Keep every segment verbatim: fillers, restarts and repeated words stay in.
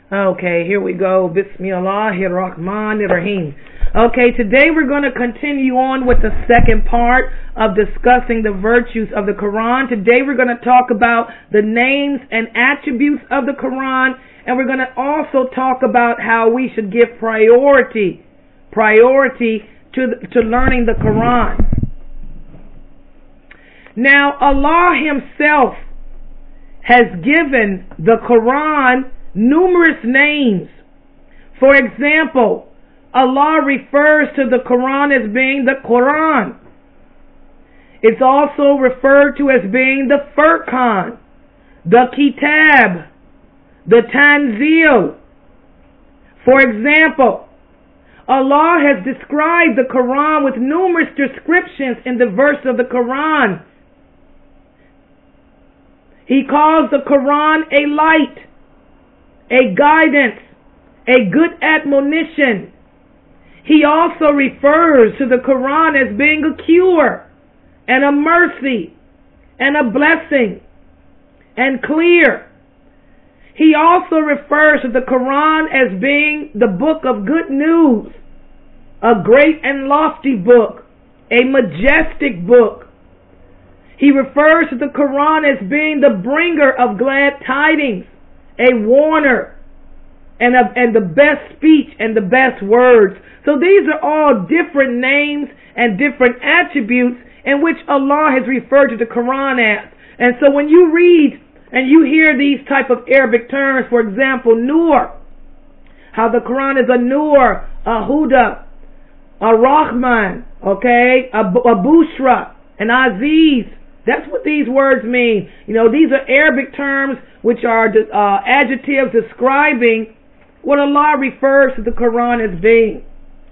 Okay, here we go. Bismillahirrahmanirrahim. Okay, today we're going to continue on with the second part of discussing the virtues of the Quran. Today we're going to talk about the names and attributes of the Quran, and we're going to also talk about how we should give priority, priority to to learning the Quran. Now, Allah Himself has given the Quran numerous names. For example, Allah refers to the Quran as being the Quran. It's also referred to as being the Furqan, the Kitab, the Tanzil. For example, Allah has described the Quran with numerous descriptions in the verse of the Quran. He calls the Quran a light, a guidance, a good admonition. He also refers to the Quran as being a cure and a mercy and a blessing and clear. He also refers to the Quran as being the book of good news, a great and lofty book, a majestic book. He refers to the Quran as being the bringer of glad tidings, a warner, and, a, and the best speech and the best words. So these are all different names and different attributes in which Allah has referred to the Quran as. And so when you read and you hear these type of Arabic terms, for example, Nur, how the Quran is a Nur, a Huda, a Rahman, okay, a, a Bushra, an Aziz. That's what these words mean. You know, these are Arabic terms which are uh, adjectives describing what Allah refers to the Quran as being.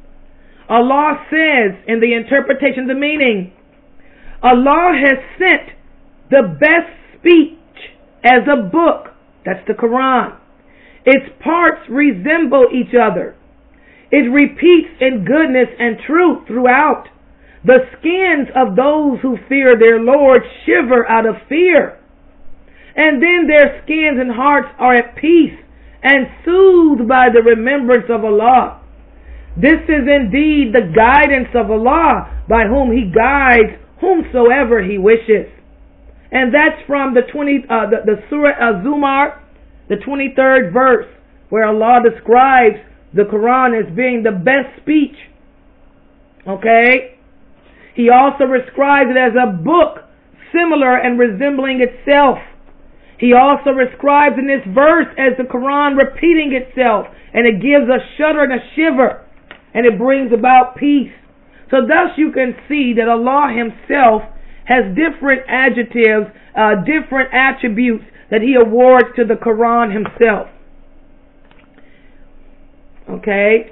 Allah says in the interpretation of the meaning, Allah has sent the best speech as a book. That's the Quran. Its parts resemble each other. It repeats in goodness and truth throughout. The skins of those who fear their Lord shiver out of fear. And then their skins and hearts are at peace and soothed by the remembrance of Allah. This is indeed the guidance of Allah, by whom He guides whomsoever He wishes. And that's from the twenty uh, the, the Surah Az-Zumar, the twenty-third verse, where Allah describes the Quran as being the best speech. Okay? He also describes it as a book similar and resembling itself. He also describes in this verse as the Quran repeating itself, and it gives a shudder and a shiver, and it brings about peace. So thus you can see that Allah Himself has different adjectives, uh, different attributes that He awards to the Quran Himself. Okay?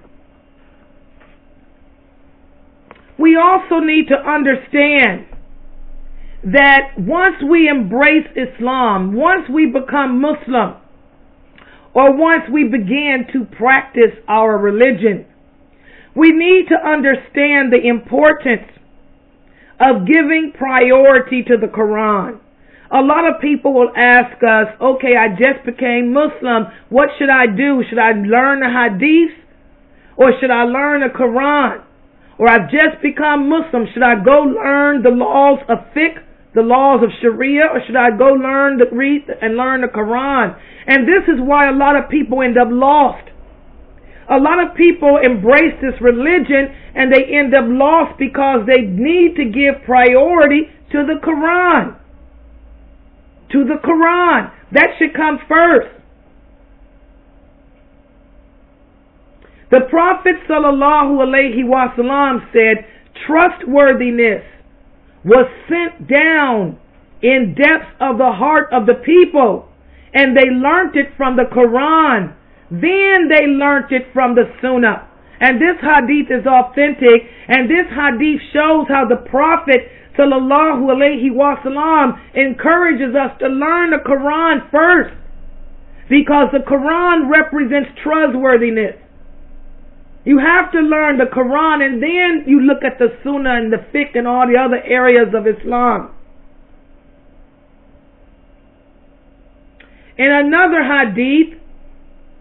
We also need to understand that once we embrace Islam, once we become Muslim, or once we begin to practice our religion, we need to understand the importance of giving priority to the Quran. A lot of people will ask us, okay, I just became Muslim, what should I do? Should I learn the Hadith? Or should I learn the Quran? Or I've just become Muslim, should I go learn the laws of fiqh, the laws of Sharia, or should I go learn the read and learn the Quran? And this is why a lot of people end up lost. A lot of people embrace this religion and they end up lost because they need to give priority to the Quran. To the Quran. That should come first. The Prophet sallallahu alaihi wasallam said, trustworthiness was sent down in depths of the heart of the people, and they learnt it from the Quran. Then they learnt it from the Sunnah. And this hadith is authentic, and this hadith shows how the Prophet sallallahu alaihi wasallam encourages us to learn the Quran first, because the Quran represents trustworthiness. You have to learn the Quran, and then you look at the Sunnah and the fiqh and all the other areas of Islam. In another hadith,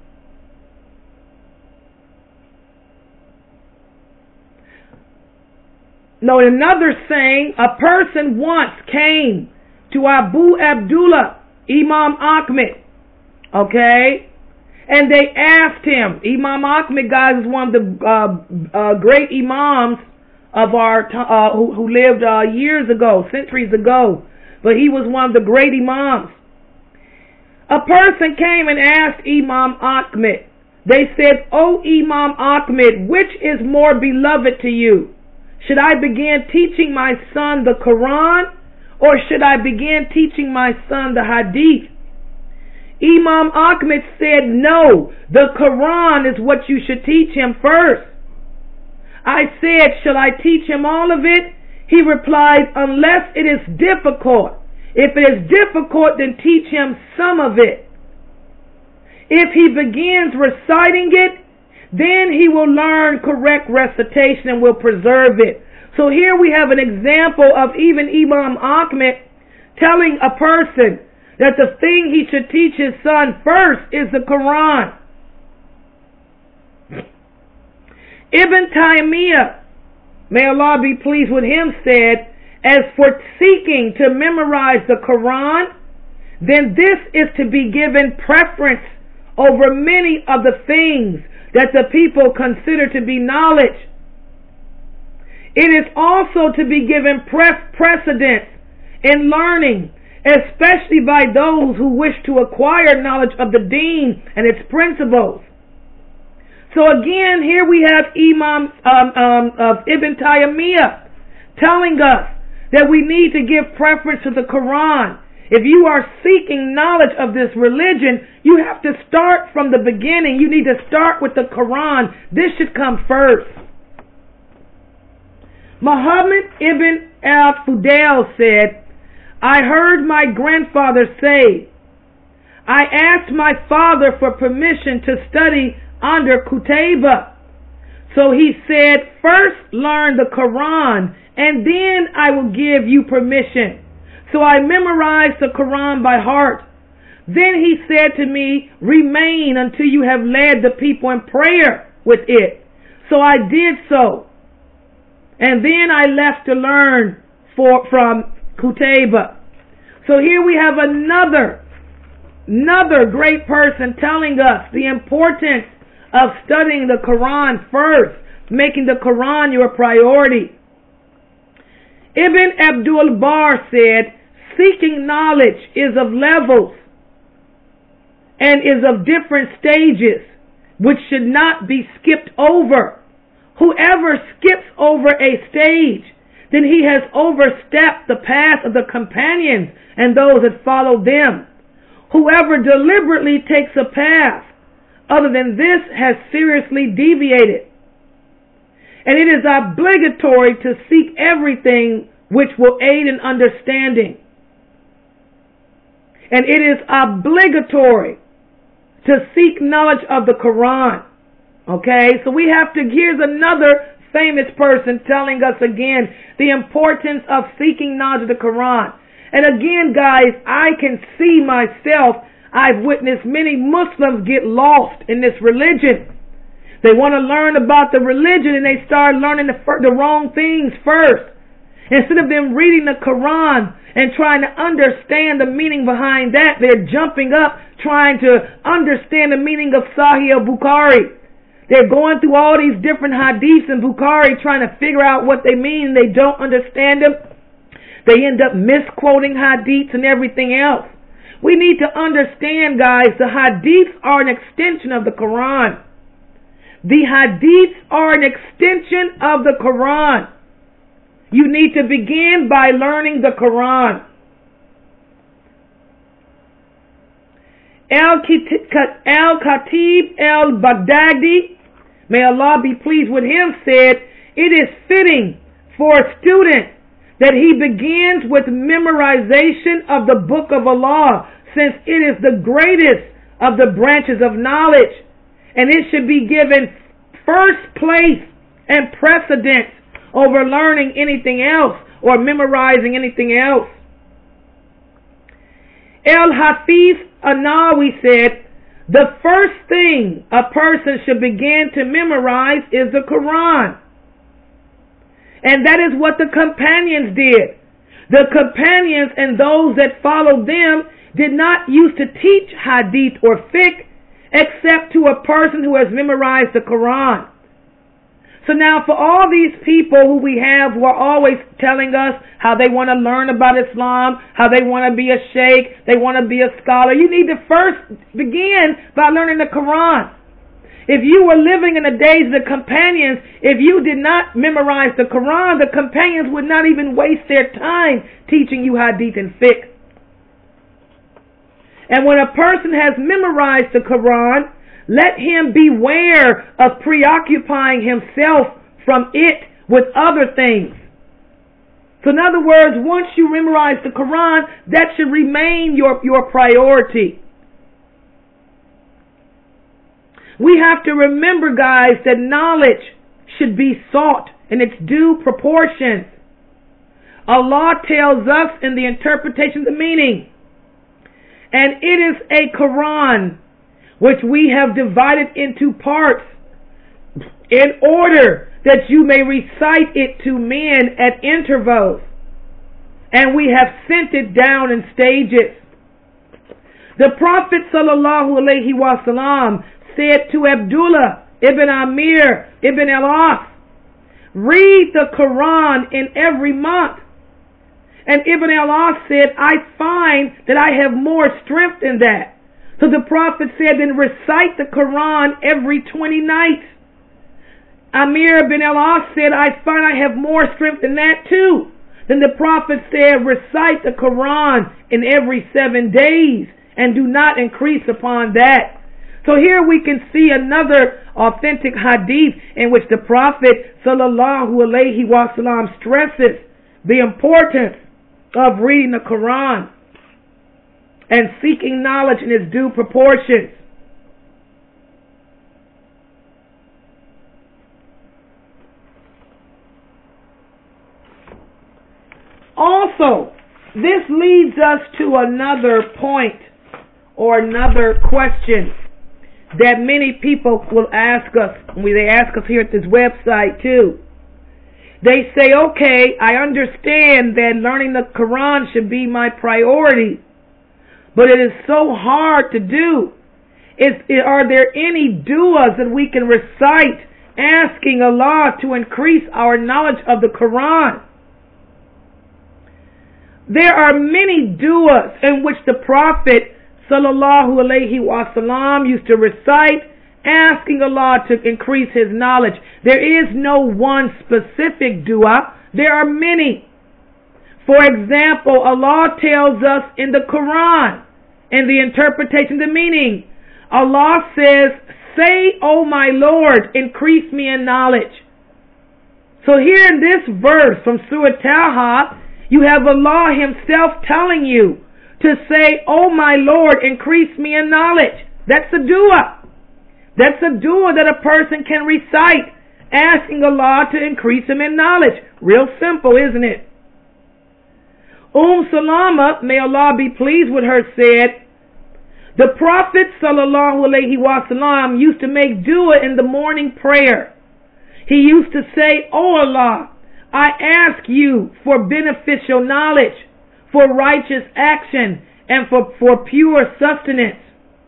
no, another saying, a person once came to Abu Abdullah, Imam Ahmed, okay, and they asked him. Imam Ahmed, guys, is one of the uh, uh, great imams of our uh, who, who lived uh, years ago, centuries ago, but he was one of the great imams. A person came and asked Imam Ahmed. They said, "O Imam Ahmed, which is more beloved to you? Should I begin teaching my son the Quran, or should I begin teaching my son the Hadith?" Imam Ahmed said, "No, the Quran is what you should teach him first." I said, "Shall I teach him all of it?" He replied, "Unless it is difficult. If it is difficult, then teach him some of it. If he begins reciting it, then he will learn correct recitation and will preserve it." So here we have an example of even Imam Ahmed telling a person that the thing he should teach his son first is the Quran. Ibn Taymiyyah, may Allah be pleased with him, said, "As for seeking to memorize the Quran, then this is to be given preference over many of the things that the people consider to be knowledge. It is also to be given pre- precedence in learning, especially by those who wish to acquire knowledge of the Deen and its principles." So again, here we have Imam um, um, of Ibn Taymiyyah telling us that we need to give preference to the Quran. If you are seeking knowledge of this religion, you have to start from the beginning. You need to start with the Quran. This should come first. Muhammad ibn al-Fudail said, "I heard my grandfather say, I asked my father for permission to study under Qutayba. So he said, first learn the Quran, and then I will give you permission. So I memorized the Quran by heart. Then he said to me, remain until you have led the people in prayer with it. So I did so. And then I left to learn for, from Qutayba." So here we have another, another great person telling us the importance of studying the Quran first, making the Quran your priority. Ibn Abdul Barr said, "Seeking knowledge is of levels and is of different stages, which should not be skipped over. Whoever skips over a stage, then he has overstepped the path of the companions and those that followed them. Whoever deliberately takes a path other than this has seriously deviated. And it is obligatory to seek everything which will aid in understanding. And it is obligatory to seek knowledge of the Quran." Okay, so we have to, here's another famous person telling us again the importance of seeking knowledge of the Quran. And again, guys, I can see myself, I've witnessed many Muslims get lost in this religion. They want to learn about the religion and they start learning the, the wrong things first. Instead of them reading the Quran and trying to understand the meaning behind that, they're jumping up trying to understand the meaning of Sahih al-Bukhari. They're going through all these different hadiths in Bukhari trying to figure out what they mean. They don't understand them. They end up misquoting hadiths and everything else. We need to understand, guys, the hadiths are an extension of the Quran. The hadiths are an extension of the Quran. You need to begin by learning the Quran. Al-Khatib al-Baghdadi, may Allah be pleased with him, said, "It is fitting for a student that he begins with memorization of the Book of Allah, since it is the greatest of the branches of knowledge, and it should be given first place and precedence over learning anything else or memorizing anything else." Al-Hafiz Anawi said, "The first thing a person should begin to memorize is the Quran. And that is what the companions did. The companions and those that followed them did not used to teach hadith or fiqh except to a person who has memorized the Quran. So now for all these people who we have who are always telling us how they want to learn about Islam, how they want to be a sheikh, they want to be a scholar, you need to first begin by learning the Quran. If you were living in the days of the companions, if you did not memorize the Quran, the companions would not even waste their time teaching you hadith and fiqh. And when a person has memorized the Quran, let him beware of preoccupying himself from it with other things. So in other words, once you memorize the Quran, that should remain your, your priority. We have to remember, guys, that knowledge should be sought in its due proportions. Allah tells us in the interpretation of the meaning, and it is a Quran which we have divided into parts in order that you may recite it to men at intervals, and we have sent it down in stages. The Prophet sallallahu alaihi wasallam said to Abdullah ibn Amir ibn al-As, read the Quran in every month. And Ibn al-As said, I find that I have more strength in that. So the Prophet said, then recite the Quran every twenty nights. Amir ibn al-As said, I find I have more strength in that too. Then the Prophet said, recite the Quran in every seven days and do not increase upon that. So here we can see another authentic hadith in which the Prophet sallallahu alaihi wasallam stresses the importance of reading the Quran and seeking knowledge in its due proportions. Also, this leads us to another point or another question that many people will ask us. They ask us here at this website too. They say, okay, I understand that learning the Quran should be my priority, but it is so hard to do. Is, are there any du'as that we can recite asking Allah to increase our knowledge of the Quran? There are many du'as in which the Prophet sallallahu alaihi wasallam used to recite, asking Allah to increase his knowledge. There is no one specific dua. There are many. For example, Allah tells us in the Quran, in the interpretation of the meaning, Allah says, say, O my Lord, increase me in knowledge. So here in this verse from Surah Taha, you have Allah himself telling you to say, oh my Lord, increase me in knowledge. That's a dua. That's a dua that a person can recite, asking Allah to increase him in knowledge. Real simple, isn't it? Umm Salama, may Allah be pleased with her, said, the Prophet sallallahu alaihi wasallam used to make dua in the morning prayer. He used to say, oh Allah, I ask you for beneficial knowledge, for righteous action, and for, for pure sustenance.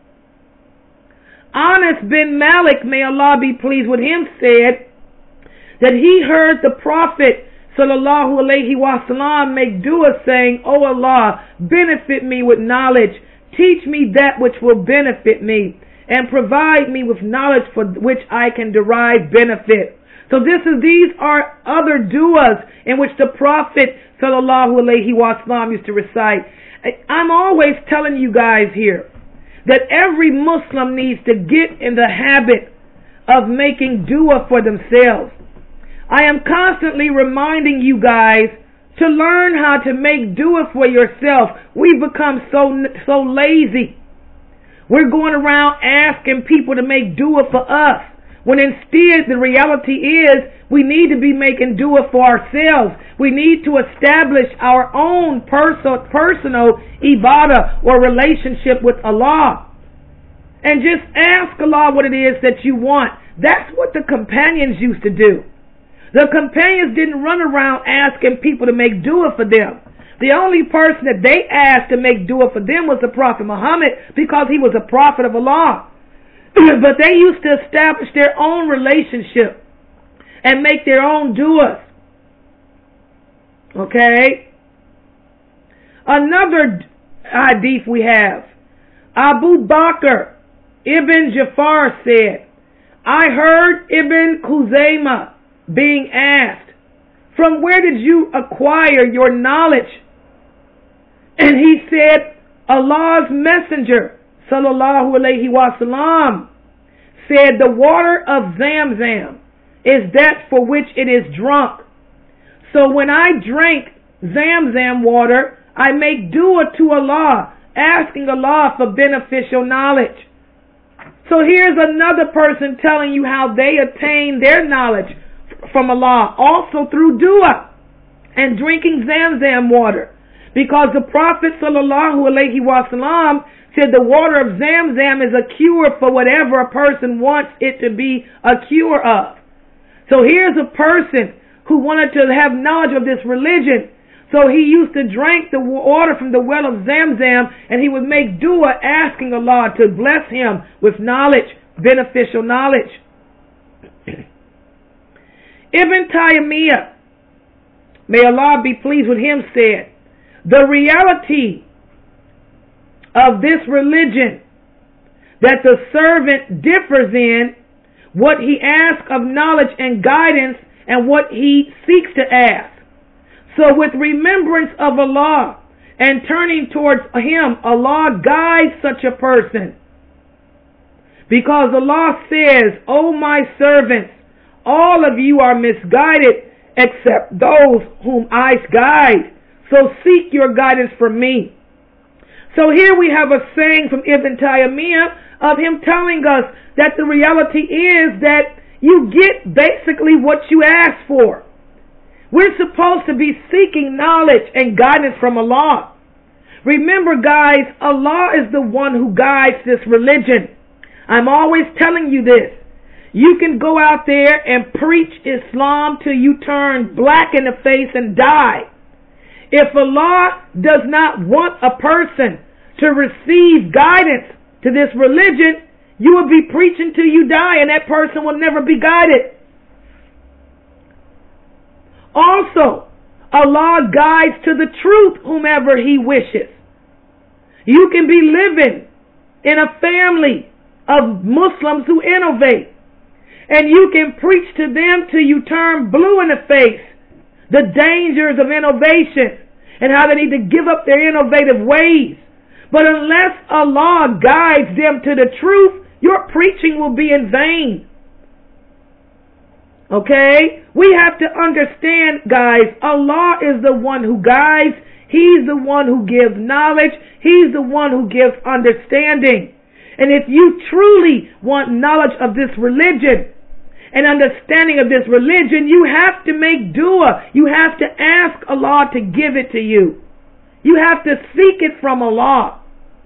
Anas bin Malik, may Allah be pleased with him, said that he heard the Prophet sallallahu alaihi wasallam make dua saying, O Allah, benefit me with knowledge, teach me that which will benefit me, and provide me with knowledge for which I can derive benefit. So this is, these are other du'as in which the Prophet sallallahu alaihi wasallam used to recite. I'm always telling you guys here that every Muslim needs to get in the habit of making dua for themselves. I am constantly reminding you guys to learn how to make dua for yourself. We've become so so lazy. We're going around asking people to make dua for us, when instead the reality is we need to be making dua for ourselves. We need to establish our own personal, personal ibadah or relationship with Allah. And just ask Allah what it is that you want. That's what the companions used to do. The companions didn't run around asking people to make dua for them. The only person that they asked to make dua for them was the Prophet Muhammad, because he was a prophet of Allah. But they used to establish their own relationship and make their own duas. Okay? Another hadith we have. Abu Bakr Ibn Jafar said, I heard Ibn Khuzaymah being asked, from where did you acquire your knowledge? And he said, Allah's messenger, sallallahu alayhi wa sallam, said, the water of Zamzam is that for which it is drunk. So when I drink Zamzam water, I make dua to Allah, asking Allah for beneficial knowledge. So here's another person telling you how they attain their knowledge from Allah, also through dua and drinking Zamzam water. Because the Prophet sallallahu alaihi wasallam said the water of Zamzam is a cure for whatever a person wants it to be a cure of. So here's a person who wanted to have knowledge of this religion. So he used to drink the water from the well of Zamzam, and he would make dua asking Allah to bless him with knowledge, beneficial knowledge. Ibn Taymiyyah, may Allah be pleased with him, said, the reality of this religion that the servant differs in what he asks of knowledge and guidance and what he seeks to ask. So with remembrance of Allah and turning towards Him, Allah guides such a person. Because Allah says, O my servants, all of you are misguided except those whom I guide. So seek your guidance from me. So here we have a saying from Ibn Taymiyyah of him telling us that the reality is that you get basically what you ask for. We're supposed to be seeking knowledge and guidance from Allah. Remember, guys, Allah is the one who guides this religion. I'm always telling you this. You can go out there and preach Islam till you turn black in the face and die. If Allah does not want a person to receive guidance to this religion, you will be preaching till you die, and that person will never be guided. Also, Allah guides to the truth whomever He wishes. You can be living in a family of Muslims who innovate, and you can preach to them till you turn blue in the face, the dangers of innovation and how they need to give up their innovative ways. But unless Allah guides them to the truth, your preaching will be in vain. Okay? We have to understand, guys, Allah is the one who guides. He's the one who gives knowledge. He's the one who gives understanding. And if you truly want knowledge of this religion and understanding of this religion, you have to make dua. You have to ask Allah to give it to you. You have to seek it from Allah.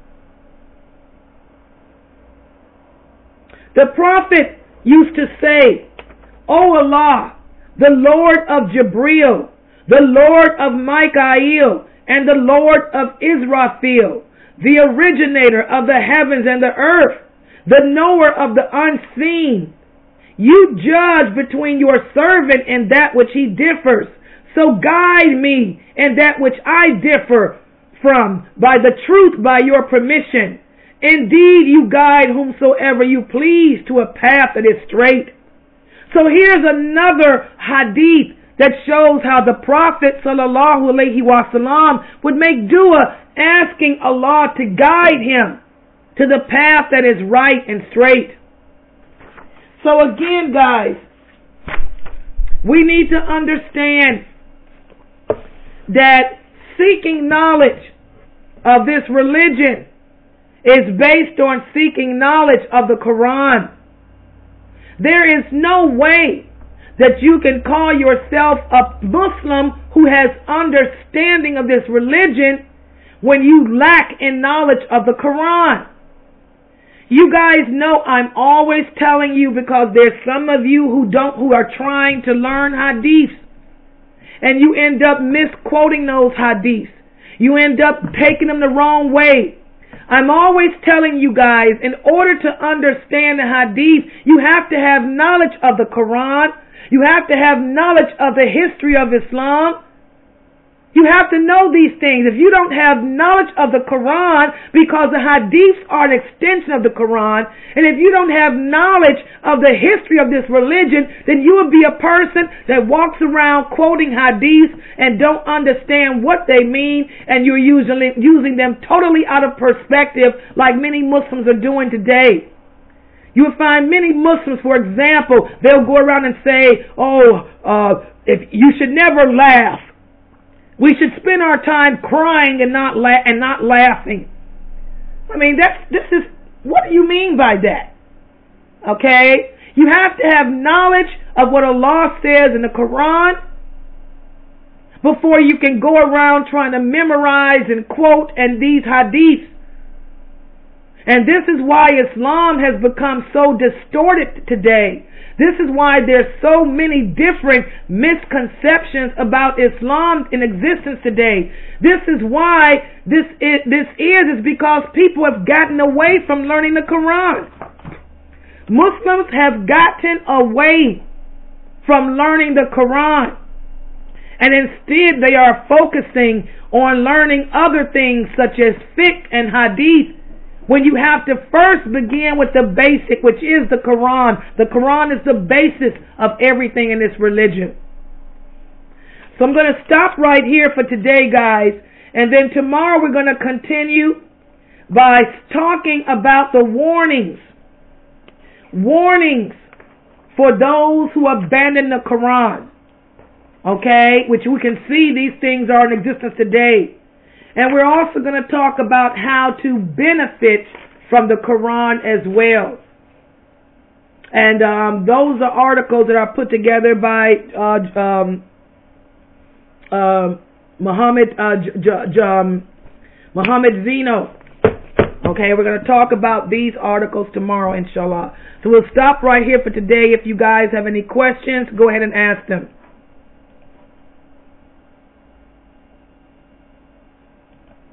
The Prophet used to say, O Allah, the Lord of Jibreel, the Lord of Mikael, and the Lord of Israfil, the originator of the heavens and the earth, the knower of the unseen, you judge between your servant and that which he differs. So guide me in that which I differ from by the truth by your permission. Indeed, you guide whomsoever you please to a path that is straight. So here's another hadith that shows how the Prophet sallallahu alaihi wasallam would make dua asking Allah to guide him to the path that is right and straight. So again, guys, we need to understand that seeking knowledge of this religion is based on seeking knowledge of the Quran. There is no way that you can call yourself a Muslim who has understanding of this religion when you lack in knowledge of the Quran. You guys know I'm always telling you, because there's some of you who don't, who are trying to learn hadiths, and you end up misquoting those hadiths. You end up taking them the wrong way. I'm always telling you guys, in order to understand the hadith, you have to have knowledge of the Quran. You have to have knowledge of the history of Islam. You have to know these things. If you don't have knowledge of the Quran, because the hadiths are an extension of the Quran, and if you don't have knowledge of the history of this religion, then you would be a person that walks around quoting hadiths and don't understand what they mean, and you're usually using them totally out of perspective, like many Muslims are doing today. You will find many Muslims, for example, they'll go around and say, oh, uh, if you should never laugh. We should spend our time crying and not la- and not laughing. I mean, that's this is what do you mean by that? Okay? You have to have knowledge of what Allah says in the Quran before you can go around trying to memorize and quote and these hadiths. And this is why Islam has become so distorted today. This is why there's so many different misconceptions about Islam in existence today. This is why this is, this is, is because people have gotten away from learning the Quran. Muslims have gotten away from learning the Quran. And instead they are focusing on learning other things such as fiqh and hadith, when you have to first begin with the basic, which is the Quran. The Quran is the basis of everything in this religion. So I'm going to stop right here for today, guys. And then tomorrow we're going to continue by talking about the warnings. Warnings for those who abandon the Quran. Okay? Which we can see these things are in existence today. And we're also going to talk about how to benefit from the Quran as well. And um, those are articles that are put together by uh, um, uh, Muhammad uh, J- J- um, Muhammad Zeno. Okay, we're going to talk about these articles tomorrow, inshallah. So we'll stop right here for today. If you guys have any questions, go ahead and ask them.